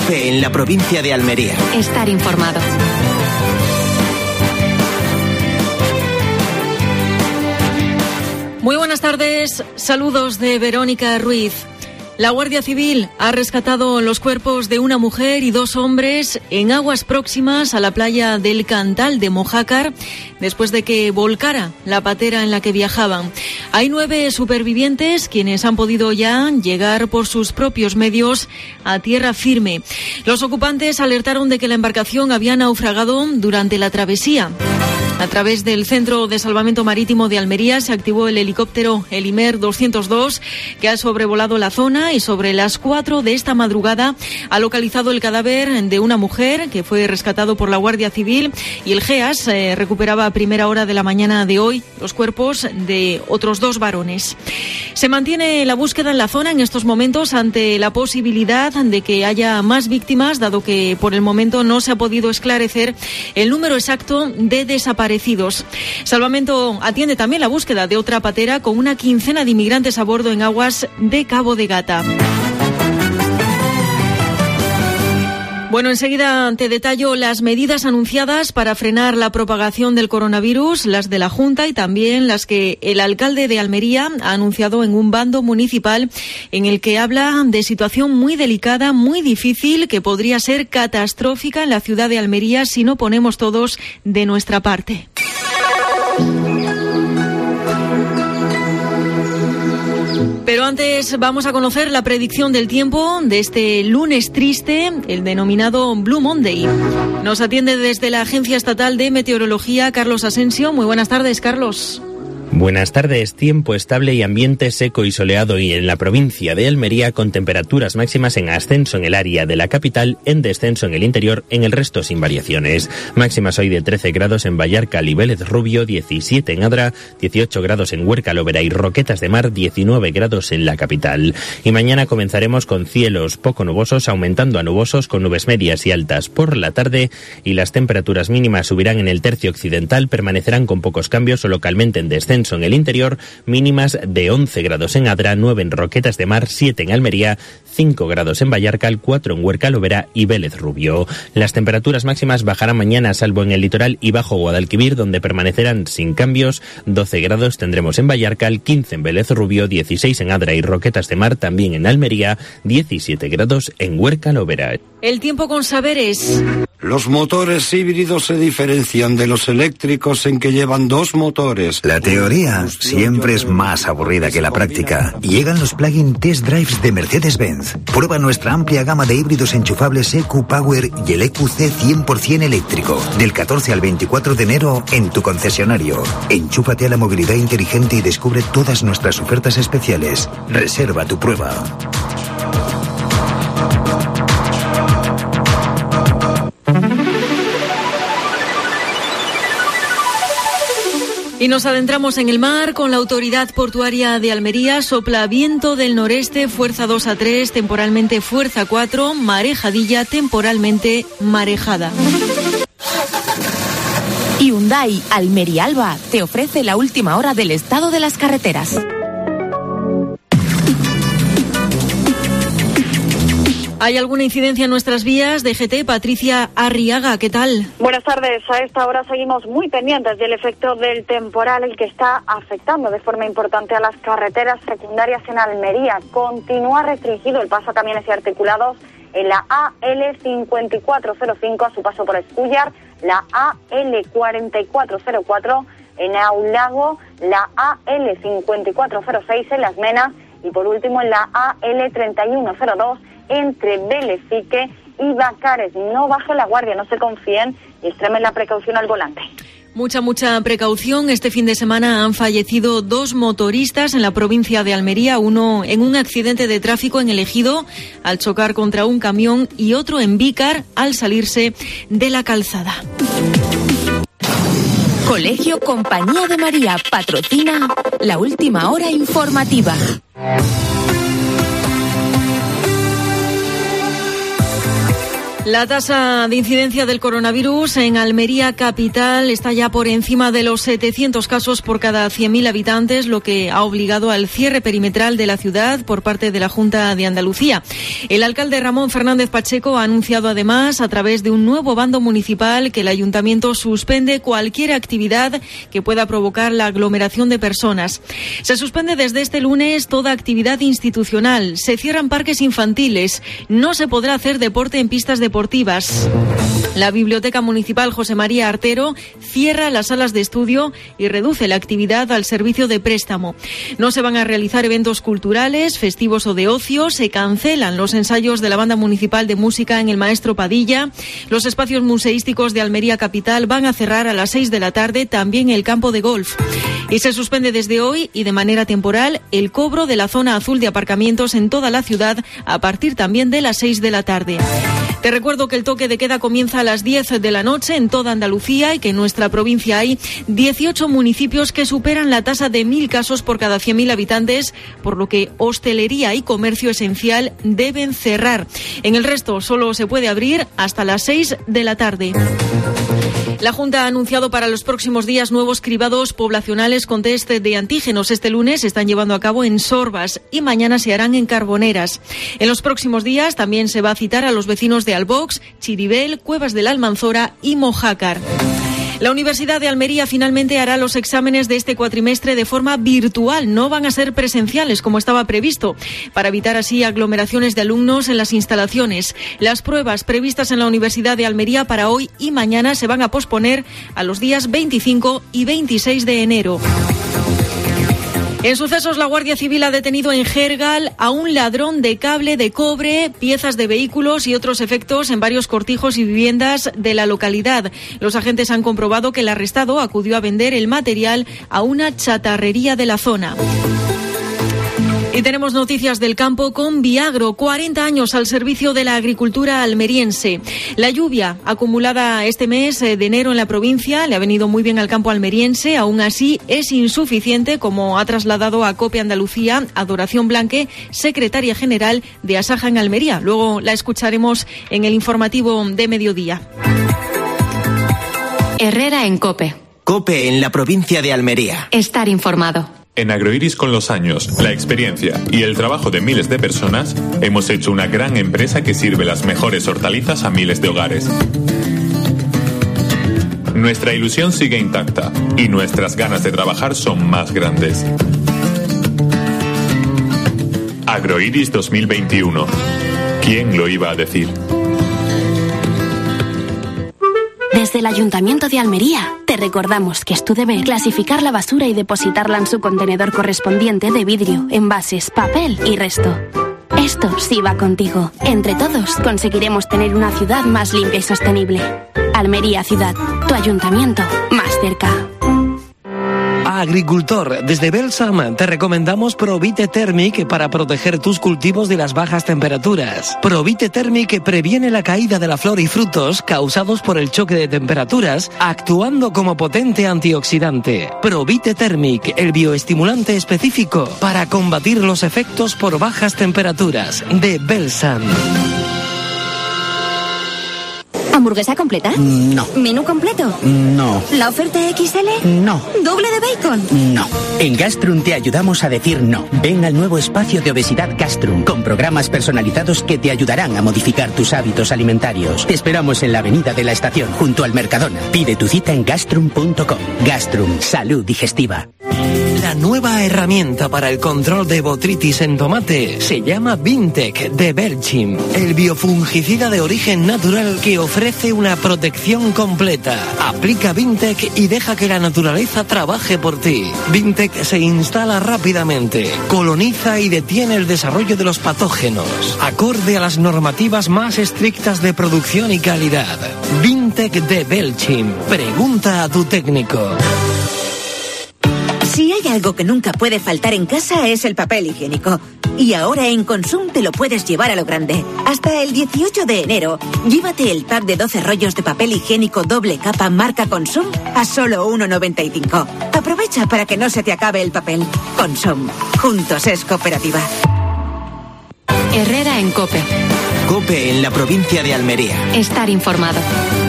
COPE en la provincia de Almería. Estar informado. Muy buenas tardes, saludos de Verónica Ruiz. La Guardia Civil ha rescatado los cuerpos de una mujer y 2 hombres en aguas próximas a la playa del Cantal de Mojácar, después de que volcara la patera en la que viajaban. Hay 9 supervivientes quienes han podido ya llegar por sus propios medios a tierra firme. Los ocupantes alertaron de que la embarcación había naufragado durante la travesía. A través del Centro de Salvamento Marítimo de Almería se activó el helicóptero Elimer 202 que ha sobrevolado la zona y sobre las 4 de esta madrugada ha localizado el cadáver de una mujer que fue rescatado por la Guardia Civil y el GEAS recuperaba a primera hora de la mañana de hoy los cuerpos de otros 2 varones. Se mantiene la búsqueda en la zona en estos momentos ante la posibilidad de que haya más víctimas, dado que por el momento no se ha podido esclarecer el número exacto de desaparecidos. Salvamento atiende también la búsqueda de otra patera con una quincena de inmigrantes a bordo en aguas de Cabo de Gata. Bueno, enseguida te detallo las medidas anunciadas para frenar la propagación del coronavirus, las de la Junta y también las que el alcalde de Almería ha anunciado en un bando municipal en el que habla de situación muy delicada, muy difícil, que podría ser catastrófica en la ciudad de Almería si no ponemos todos de nuestra parte. Pero antes vamos a conocer la predicción del tiempo de este lunes triste, el denominado Blue Monday. Nos atiende desde la Agencia Estatal de Meteorología Carlos Asensio. Muy buenas tardes, Carlos. Buenas tardes. Tiempo estable y ambiente seco y soleado y en la provincia de Almería con temperaturas máximas en ascenso en el área de la capital, en descenso en el interior, en el resto sin variaciones. Máximas hoy de 13 grados en Vallarcal y Vélez Rubio, 17 en Adra, 18 grados en Huerca, Lobera y Roquetas de Mar, 19 grados en la capital. Y mañana comenzaremos con cielos poco nubosos, aumentando a nubosos con nubes medias y altas por la tarde y las temperaturas mínimas subirán en el tercio occidental, permanecerán con pocos cambios o localmente en descenso en el interior, mínimas de 11 grados en Adra, 9 en Roquetas de Mar, 7 en Almería, 5 grados en Vallarcal, 4 en Huerca, Lobera y Vélez Rubio. Las temperaturas máximas bajarán mañana salvo en el litoral y bajo Guadalquivir, donde permanecerán sin cambios. 12 grados tendremos en Vallarcal, 15 en Vélez Rubio, 16 en Adra y Roquetas de Mar, también en Almería, 17 grados en Huerca, Lobera. El tiempo con saberes. Los motores híbridos se diferencian de los eléctricos en que llevan 2 motores. La teoría siempre es más aburrida que la práctica. Llegan los plug-in test drives de Mercedes-Benz. Prueba nuestra amplia gama de híbridos enchufables EQ Power y el EQC 100% eléctrico. Del 14 al 24 de enero en tu concesionario. Enchúfate a la movilidad inteligente y descubre todas nuestras ofertas especiales. Reserva tu prueba. Y nos adentramos en el mar con la Autoridad Portuaria de Almería. Sopla viento del noreste, fuerza 2 a 3, temporalmente fuerza 4, marejadilla, temporalmente marejada. Hyundai Almería Alba te ofrece la última hora del estado de las carreteras. ¿Hay alguna incidencia en nuestras vías? DGT, Patricia Arriaga, ¿qué tal? Buenas tardes. A esta hora seguimos muy pendientes del efecto del temporal, el que está afectando de forma importante a las carreteras secundarias en Almería. Continúa restringido el paso a camiones y articulados en la AL5405 a su paso por Escúllar, la AL4404 en Aulago, la AL5406 en Las Menas y por último en la AL3102 entre Belefique y Bacares. No bajen la guardia, no se confíen y extremen la precaución al volante. Mucha precaución. Este fin de semana han fallecido 2 motoristas en la provincia de Almería, uno en un accidente de tráfico en el Ejido al chocar contra un camión y otro en Vícar al salirse de la calzada. Colegio Compañía de María patrocina la última hora informativa. La tasa de incidencia del coronavirus en Almería capital está ya por encima de los 700 casos por cada 100.000 habitantes, lo que ha obligado al cierre perimetral de la ciudad por parte de la Junta de Andalucía. El alcalde Ramón Fernández Pacheco ha anunciado además a través de un nuevo bando municipal que el ayuntamiento suspende cualquier actividad que pueda provocar la aglomeración de personas. Se suspende desde este lunes toda actividad institucional. Se cierran parques infantiles. No se podrá hacer deporte en pistas deportivas. La Biblioteca Municipal José María Artero cierra las salas de estudio y reduce la actividad al servicio de préstamo. No se van a realizar eventos culturales, festivos o de ocio. Se cancelan los ensayos de la Banda Municipal de Música en el Maestro Padilla. Los espacios museísticos de Almería capital van a cerrar a las 6 de la tarde, también el campo de golf. Y se suspende desde hoy y de manera temporal el cobro de la zona azul de aparcamientos en toda la ciudad a partir también de las 6 de la tarde. Te recuerdo que el toque de queda comienza a las 10 de la noche en toda Andalucía y que en nuestra provincia hay 18 municipios que superan la tasa de 1.000 casos por cada 100.000 habitantes, por lo que hostelería y comercio esencial deben cerrar. En el resto solo se puede abrir hasta las 6 de la tarde. La Junta ha anunciado para los próximos días nuevos cribados poblacionales con test de antígenos. Este lunes se están llevando a cabo en Sorbas y mañana se harán en Carboneras. En los próximos días también se va a citar a los vecinos de Albox, Chiribel, Cuevas de la Almanzora y Mojácar. La Universidad de Almería finalmente hará los exámenes de este cuatrimestre de forma virtual. No van a ser presenciales como estaba previsto, para evitar así aglomeraciones de alumnos en las instalaciones. Las pruebas previstas en la Universidad de Almería para hoy y mañana se van a posponer a los días 25 y 26 de enero. En sucesos, la Guardia Civil ha detenido en Gergal a un ladrón de cable de cobre, piezas de vehículos y otros efectos en varios cortijos y viviendas de la localidad. Los agentes han comprobado que el arrestado acudió a vender el material a una chatarrería de la zona. Y tenemos noticias del campo con Viagro, 40 años al servicio de la agricultura almeriense. La lluvia acumulada este mes de enero en la provincia le ha venido muy bien al campo almeriense, aún así es insuficiente, como ha trasladado a COPE Andalucía Adoración Blanque, secretaria general de Asaja en Almería. Luego la escucharemos en el informativo de mediodía. Herrera en COPE. COPE en la provincia de Almería. Estar informado. En Agroiris, con los años, la experiencia y el trabajo de miles de personas, hemos hecho una gran empresa que sirve las mejores hortalizas a miles de hogares. Nuestra ilusión sigue intacta y nuestras ganas de trabajar son más grandes. Agroiris 2021. ¿Quién lo iba a decir? Desde el Ayuntamiento de Almería, te recordamos que es tu deber clasificar la basura y depositarla en su contenedor correspondiente de vidrio, envases, papel y resto. Esto sí va contigo. Entre todos conseguiremos tener una ciudad más limpia y sostenible. Almería Ciudad, tu ayuntamiento más cerca. Agricultor, desde Belsam te recomendamos Provite Thermic para proteger tus cultivos de las bajas temperaturas. Provite Thermic previene la caída de la flor y frutos causados por el choque de temperaturas, actuando como potente antioxidante. Provite Thermic, el bioestimulante específico para combatir los efectos por bajas temperaturas, de Belsam. ¿Hamburguesa completa? No. ¿Menú completo? No. ¿La oferta XL? No. ¿Doble de bacon? No. En Gastrum te ayudamos a decir no. Ven al nuevo espacio de obesidad Gastrum, con programas personalizados que te ayudarán a modificar tus hábitos alimentarios. Te esperamos en la Avenida de la Estación, junto al Mercadona. Pide tu cita en gastrum.com. Gastrum, salud digestiva. La nueva herramienta para el control de botritis en tomate se llama Vintec de Belchim, el biofungicida de origen natural que ofrece una protección completa. Aplica Vintec y deja que la naturaleza trabaje por ti. Vintec se instala rápidamente, coloniza y detiene el desarrollo de los patógenos, acorde a las normativas más estrictas de producción y calidad. Vintec de Belchim. Pregunta a tu técnico. Si hay algo que nunca puede faltar en casa es el papel higiénico. Y ahora en Consum te lo puedes llevar a lo grande. Hasta el 18 de enero, llévate el pack de 12 rollos de papel higiénico doble capa marca Consum a solo 1,95. Aprovecha para que no se te acabe el papel. Consum. Juntos es cooperativa. Herrera en COPE. COPE en la provincia de Almería. Estar informado.